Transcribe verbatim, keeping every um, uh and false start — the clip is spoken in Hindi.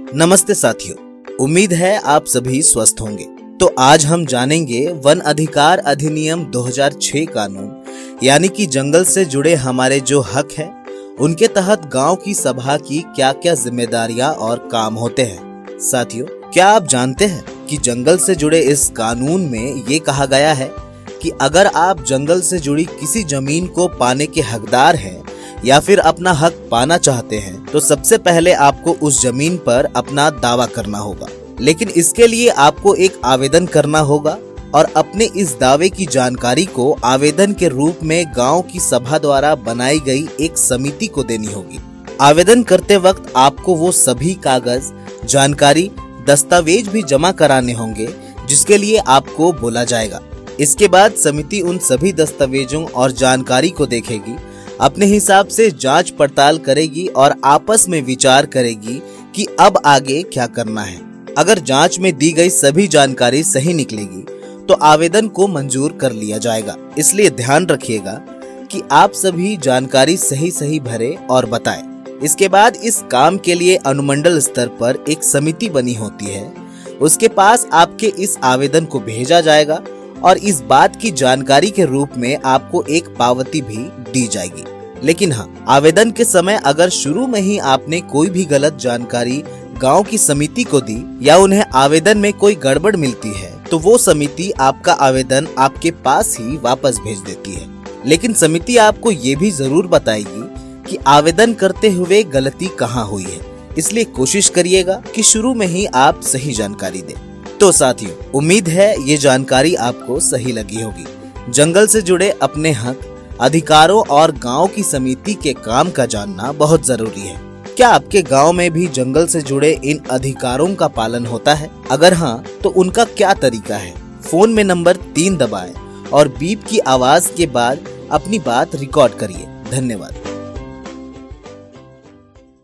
नमस्ते साथियों, उम्मीद है आप सभी स्वस्थ होंगे। तो आज हम जानेंगे वन अधिकार अधिनियम दो हज़ार छह कानून यानी कि जंगल से जुड़े हमारे जो हक है उनके तहत गांव की सभा की क्या क्या जिम्मेदारियां और काम होते हैं। साथियों, क्या आप जानते हैं कि जंगल से जुड़े इस कानून में ये कहा गया है कि अगर आप जंगल से जुड़ी किसी जमीन को पाने के हकदार हैं या फिर अपना हक पाना चाहते हैं तो सबसे पहले आपको उस जमीन पर अपना दावा करना होगा। लेकिन इसके लिए आपको एक आवेदन करना होगा और अपने इस दावे की जानकारी को आवेदन के रूप में गांव की सभा द्वारा बनाई गई एक समिति को देनी होगी। आवेदन करते वक्त आपको वो सभी कागज, जानकारी, दस्तावेज भी जमा कराने होंगे जिसके लिए आपको बोला जाएगा। इसके बाद समिति उन सभी दस्तावेजों और जानकारी को देखेगी, अपने हिसाब से जांच पड़ताल करेगी और आपस में विचार करेगी कि अब आगे क्या करना है। अगर जांच में दी गई सभी जानकारी सही निकलेगी तो आवेदन को मंजूर कर लिया जाएगा। इसलिए ध्यान रखिएगा कि आप सभी जानकारी सही सही भरें और बताएं। इसके बाद इस काम के लिए अनुमंडल स्तर पर एक समिति बनी होती है, उसके पास आपके इस आवेदन को भेजा जाएगा और इस बात की जानकारी के रूप में आपको एक पावती भी दी जाएगी। लेकिन हाँ, आवेदन के समय अगर शुरू में ही आपने कोई भी गलत जानकारी गांव की समिति को दी या उन्हें आवेदन में कोई गड़बड़ मिलती है तो वो समिति आपका आवेदन आपके पास ही वापस भेज देती है। लेकिन समिति आपको ये भी जरूर बताएगी कि आवेदन करते हुए गलती कहाँ हुई है, इसलिए कोशिश करिएगा कि शुरू में ही आप सही जानकारी दें। तो साथियों, उम्मीद है ये जानकारी आपको सही लगी होगी। जंगल से जुड़े अपने हक, अधिकारों और गांव की समिति के काम का जानना बहुत जरूरी है। क्या आपके गांव में भी जंगल से जुड़े इन अधिकारों का पालन होता है? अगर हाँ, तो उनका क्या तरीका है? फोन में नंबर तीन दबाएं और बीप की आवाज के बाद अपनी बात रिकॉर्ड करिए। धन्यवाद।